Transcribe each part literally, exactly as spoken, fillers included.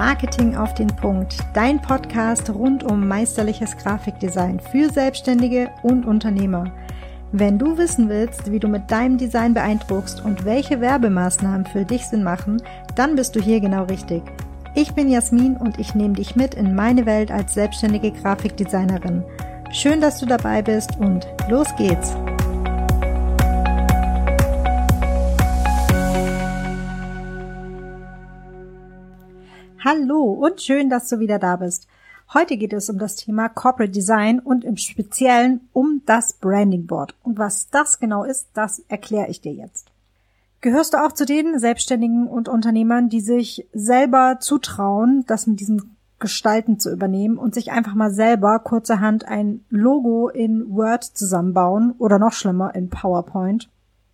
Marketing auf den Punkt, dein Podcast rund um meisterliches Grafikdesign für Selbstständige und Unternehmer. Wenn du wissen willst, wie du mit deinem Design beeindruckst und welche Werbemaßnahmen für dich Sinn machen, dann bist du hier genau richtig. Ich bin Jasmin und ich nehme dich mit in meine Welt als selbstständige Grafikdesignerin. Schön, dass du dabei bist und los geht's! Hallo und schön, dass du wieder da bist. Heute geht es um das Thema Corporate Design und im Speziellen um das Branding Board. Und was das genau ist, das erkläre ich dir jetzt. Gehörst du auch zu den Selbstständigen und Unternehmern, die sich selber zutrauen, das mit diesem Gestalten zu übernehmen und sich einfach mal selber kurzerhand ein Logo in Word zusammenbauen oder noch schlimmer in PowerPoint?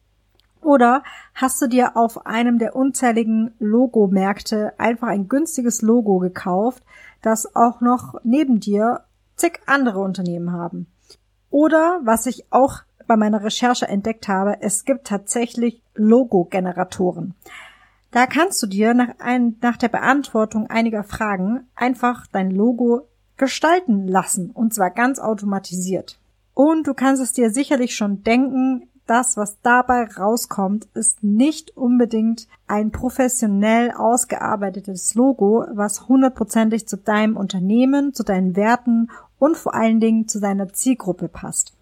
Oder hast du dir auf einem der unzähligen Logomärkte einfach ein günstiges Logo gekauft, das auch noch neben dir zig andere Unternehmen haben? Oder, was ich auch bei meiner Recherche entdeckt habe, es gibt tatsächlich Logo-Generatoren. Da kannst du dir nach, ein, nach der Beantwortung einiger Fragen einfach dein Logo gestalten lassen, und zwar ganz automatisiert. Und du kannst es dir sicherlich schon denken, das, was dabei rauskommt, ist nicht unbedingt ein professionell ausgearbeitetes Logo, was hundertprozentig zu deinem Unternehmen, zu deinen Werten und vor allen Dingen zu deiner Zielgruppe passt.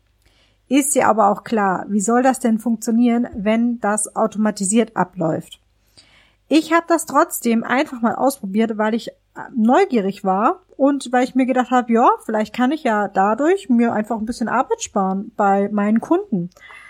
Ist dir aber auch klar, wie soll das denn funktionieren, wenn das automatisiert abläuft? Ich habe das trotzdem einfach mal ausprobiert, weil ich neugierig war und weil ich mir gedacht habe, ja, vielleicht kann ich ja dadurch mir einfach ein bisschen Arbeit sparen bei meinen Kunden.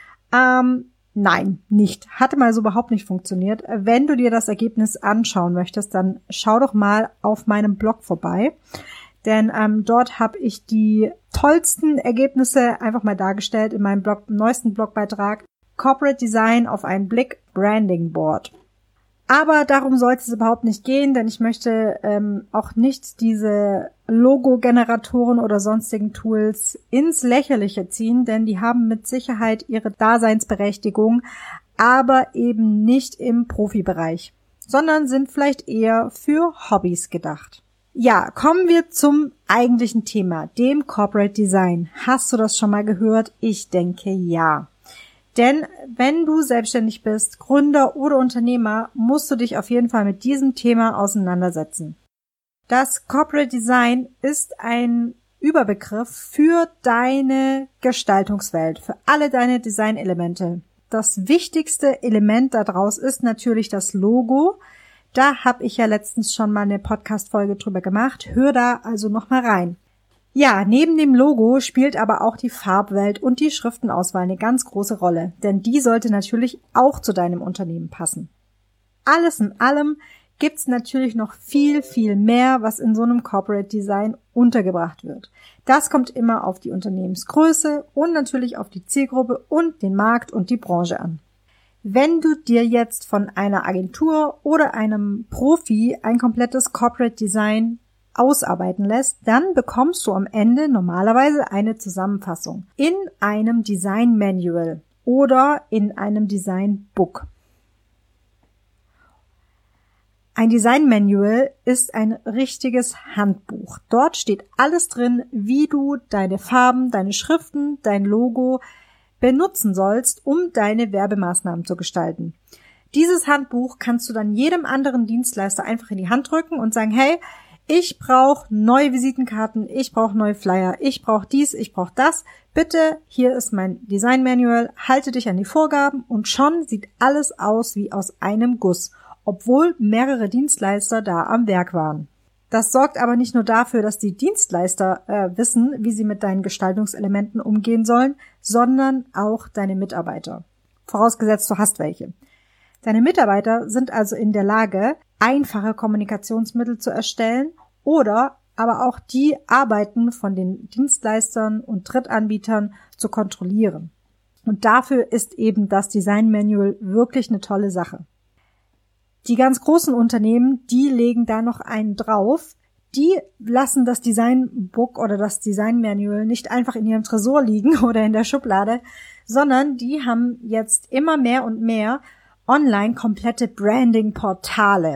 Ähm, nein, nicht. Hatte mal so überhaupt nicht funktioniert. Wenn du dir das Ergebnis anschauen möchtest, dann schau doch mal auf meinem Blog vorbei. Denn ähm, dort habe ich die tollsten Ergebnisse einfach mal dargestellt in meinem Blog, neuesten Blogbeitrag Corporate Design auf einen Blick, Branding Board. Aber darum sollte es überhaupt nicht gehen, denn ich möchte ähm, auch nicht diese Logo-Generatoren oder sonstigen Tools ins Lächerliche ziehen, denn die haben mit Sicherheit ihre Daseinsberechtigung, aber eben nicht im Profibereich, sondern sind vielleicht eher für Hobbys gedacht. Ja, kommen wir zum eigentlichen Thema, dem Corporate Design. Hast du das schon mal gehört? Ich denke ja. Denn wenn du selbstständig bist, Gründer oder Unternehmer, musst du dich auf jeden Fall mit diesem Thema auseinandersetzen. Das Corporate Design ist ein Überbegriff für deine Gestaltungswelt, für alle deine Designelemente. Das wichtigste Element daraus ist natürlich das Logo. Da habe ich ja letztens schon mal eine Podcast-Folge drüber gemacht. Hör da also noch mal rein. Ja, neben dem Logo spielt aber auch die Farbwelt und die Schriftenauswahl eine ganz große Rolle, denn die sollte natürlich auch zu deinem Unternehmen passen. Alles in allem gibt's natürlich noch viel, viel mehr, was in so einem Corporate Design untergebracht wird. Das kommt immer auf die Unternehmensgröße und natürlich auf die Zielgruppe und den Markt und die Branche an. Wenn du dir jetzt von einer Agentur oder einem Profi ein komplettes Corporate Design ausarbeiten lässt, dann bekommst du am Ende normalerweise eine Zusammenfassung in einem Design Manual oder in einem Design Book. Ein Design Manual ist ein richtiges Handbuch. Dort steht alles drin, wie du deine Farben, deine Schriften, dein Logo benutzen sollst, um deine Werbemaßnahmen zu gestalten. Dieses Handbuch kannst du dann jedem anderen Dienstleister einfach in die Hand drücken und sagen, hey, ich brauche neue Visitenkarten, ich brauche neue Flyer, ich brauche dies, ich brauche das. Bitte, hier ist mein Design Manual, halte dich an die Vorgaben und schon sieht alles aus wie aus einem Guss, obwohl mehrere Dienstleister da am Werk waren. Das sorgt aber nicht nur dafür, dass die Dienstleister äh, wissen, wie sie mit deinen Gestaltungselementen umgehen sollen, sondern auch deine Mitarbeiter. Vorausgesetzt, du hast welche. Deine Mitarbeiter sind also in der Lage, einfache Kommunikationsmittel zu erstellen oder aber auch die Arbeiten von den Dienstleistern und Drittanbietern zu kontrollieren. Und dafür ist eben das Design Manual wirklich eine tolle Sache. Die ganz großen Unternehmen, die legen da noch einen drauf. Die lassen das Design Book oder das Design Manual nicht einfach in ihrem Tresor liegen oder in der Schublade, sondern die haben jetzt immer mehr und mehr online komplette Branding-Portale.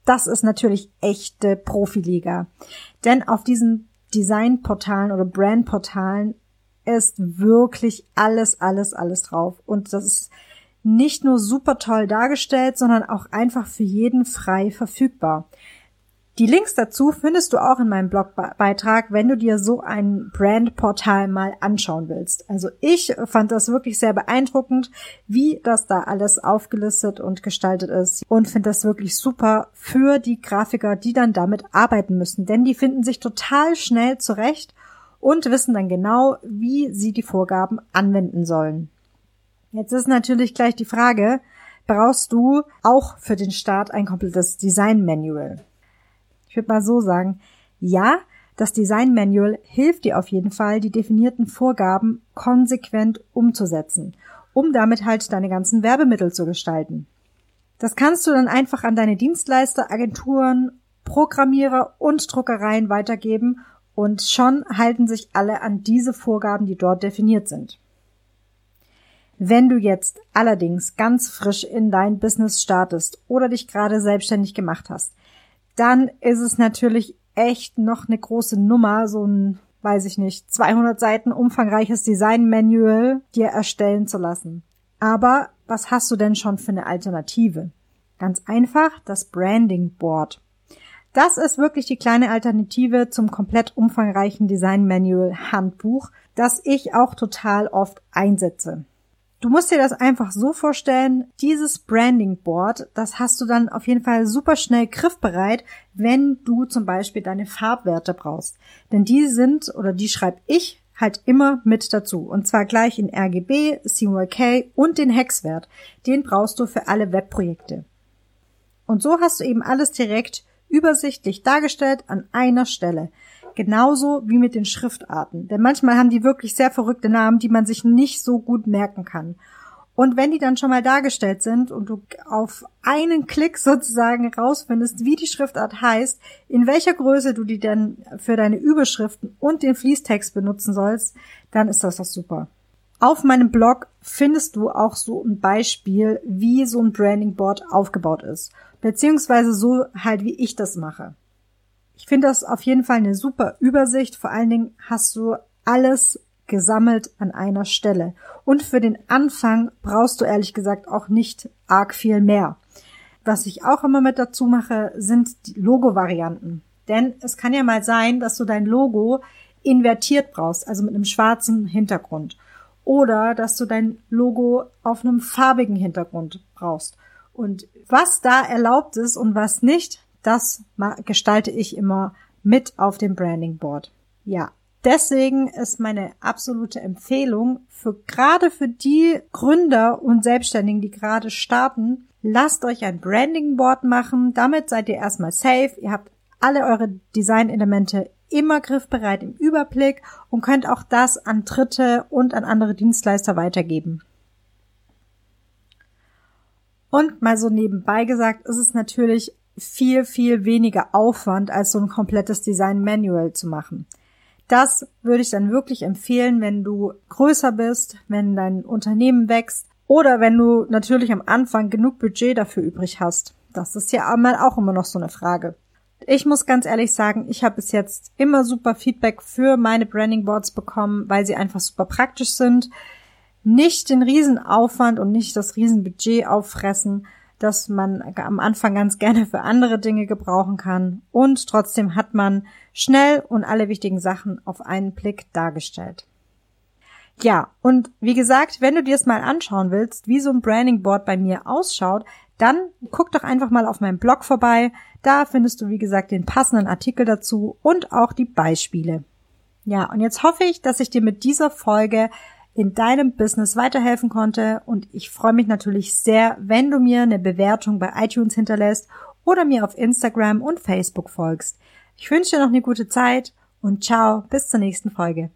das ist natürlich echte Profiliga. Denn auf diesen Designportalen oder Brandportalen ist wirklich alles, alles, alles drauf. Und das ist nicht nur super toll dargestellt, sondern auch einfach für jeden frei verfügbar. Die Links dazu findest du auch in meinem Blogbeitrag, wenn du dir so ein Brandportal mal anschauen willst. Also ich fand das wirklich sehr beeindruckend, wie das da alles aufgelistet und gestaltet ist und finde das wirklich super für die Grafiker, die dann damit arbeiten müssen, denn die finden sich total schnell zurecht und wissen dann genau, wie sie die Vorgaben anwenden sollen. Jetzt ist natürlich gleich die Frage, brauchst du auch für den Start ein komplettes Design-Manual? Ich würde mal so sagen, ja, das Design-Manual hilft dir auf jeden Fall, die definierten Vorgaben konsequent umzusetzen, um damit halt deine ganzen Werbemittel zu gestalten. Das kannst du dann einfach an deine Dienstleister, Agenturen, Programmierer und Druckereien weitergeben und schon halten sich alle an diese Vorgaben, die dort definiert sind. Wenn du jetzt allerdings ganz frisch in dein Business startest oder dich gerade selbstständig gemacht hast, dann ist es natürlich echt noch eine große Nummer, so ein, weiß ich nicht, zweihundert Seiten umfangreiches Design-Manual dir erstellen zu lassen. Aber was hast du denn schon für eine Alternative? Ganz einfach das Branding Board. Das ist wirklich die kleine Alternative zum komplett umfangreichen Design-Manual-Handbuch, das ich auch total oft einsetze. Du musst dir das einfach so vorstellen, dieses Branding Board, das hast du dann auf jeden Fall super schnell griffbereit, wenn du zum Beispiel deine Farbwerte brauchst. Denn die sind, oder die schreibe ich halt immer mit dazu. Und zwar gleich in R G B, C M Y K und den Hexwert. Den brauchst du für alle Webprojekte. Und so hast du eben alles direkt übersichtlich dargestellt an einer Stelle. Genauso wie mit den Schriftarten. Denn manchmal haben die wirklich sehr verrückte Namen, die man sich nicht so gut merken kann. Und wenn die dann schon mal dargestellt sind und du auf einen Klick sozusagen rausfindest, wie die Schriftart heißt, in welcher Größe du die denn für deine Überschriften und den Fließtext benutzen sollst, dann ist das doch super. Auf meinem Blog findest du auch so ein Beispiel, wie so ein Branding Board aufgebaut ist. Beziehungsweise so halt, wie ich das mache. Ich finde das auf jeden Fall eine super Übersicht. Vor allen Dingen hast du alles gesammelt an einer Stelle. Und für den Anfang brauchst du ehrlich gesagt auch nicht arg viel mehr. Was ich auch immer mit dazu mache, sind die Logo-Varianten. Denn es kann ja mal sein, dass du dein Logo invertiert brauchst, also mit einem schwarzen Hintergrund. Oder dass du dein Logo auf einem farbigen Hintergrund brauchst. Und was da erlaubt ist und was nicht, das gestalte ich immer mit auf dem Branding Board. Ja, deswegen ist meine absolute Empfehlung für gerade für die Gründer und Selbstständigen, die gerade starten, lasst euch ein Branding Board machen. Damit seid ihr erstmal safe. Ihr habt alle eure Designelemente immer griffbereit im Überblick und könnt auch das an Dritte und an andere Dienstleister weitergeben. Und mal so nebenbei gesagt, ist es natürlich viel, viel weniger Aufwand, als so ein komplettes Design-Manual zu machen. Das würde ich dann wirklich empfehlen, wenn du größer bist, wenn dein Unternehmen wächst oder wenn du natürlich am Anfang genug Budget dafür übrig hast. Das ist ja auch immer noch so eine Frage. Ich muss ganz ehrlich sagen, ich habe bis jetzt immer super Feedback für meine Branding Boards bekommen, weil sie einfach super praktisch sind, nicht den Riesenaufwand und nicht das Riesenbudget auffressen, dass man am Anfang ganz gerne für andere Dinge gebrauchen kann und trotzdem hat man schnell und alle wichtigen Sachen auf einen Blick dargestellt. Ja, und wie gesagt, wenn du dir es mal anschauen willst, wie so ein Branding Board bei mir ausschaut, dann guck doch einfach mal auf meinem Blog vorbei. Da findest du, wie gesagt, den passenden Artikel dazu und auch die Beispiele. Ja, und jetzt hoffe ich, dass ich dir mit dieser Folge in deinem Business weiterhelfen konnte und ich freue mich natürlich sehr, wenn du mir eine Bewertung bei iTunes hinterlässt oder mir auf Instagram und Facebook folgst. Ich wünsche dir noch eine gute Zeit und ciao, bis zur nächsten Folge.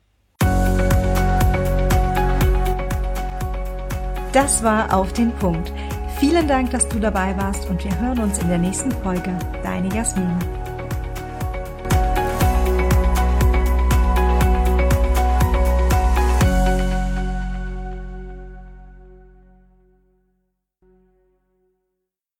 Das war Auf den Punkt. Vielen Dank, dass du dabei warst und wir hören uns in der nächsten Folge. Deine Jasmin.